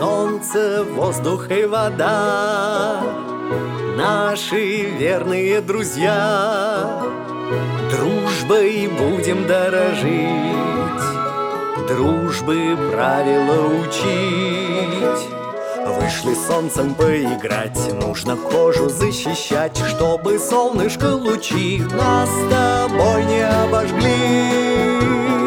Солнце, воздух и вода, наши верные друзья. Дружбой будем дорожить, дружбы правила учить. Вышли с солнцем поиграть, нужно кожу защищать, чтобы солнышко лучи нас с тобой не обожгли.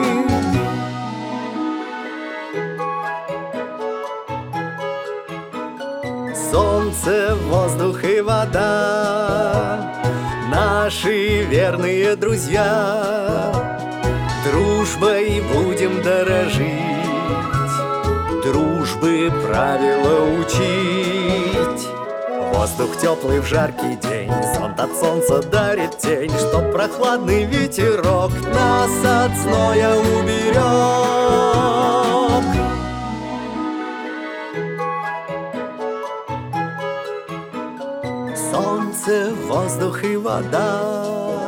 Солнце, воздух и вода, наши верные друзья. Дружбой будем дорожить, дружбы правила учить. Воздух теплый в жаркий день, зонт от солнца дарит тень, чтоб прохладный ветерок нас от зноя уберег. Солнце, воздух и вода,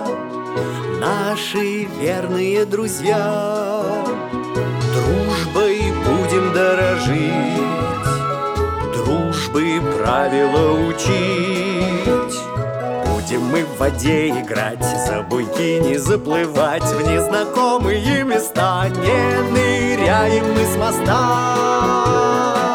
наши верные друзья. Дружбой будем дорожить, дружбы правила учить. Будем мы в воде играть, за буйки не заплывать, в незнакомые места не ныряем мы с моста.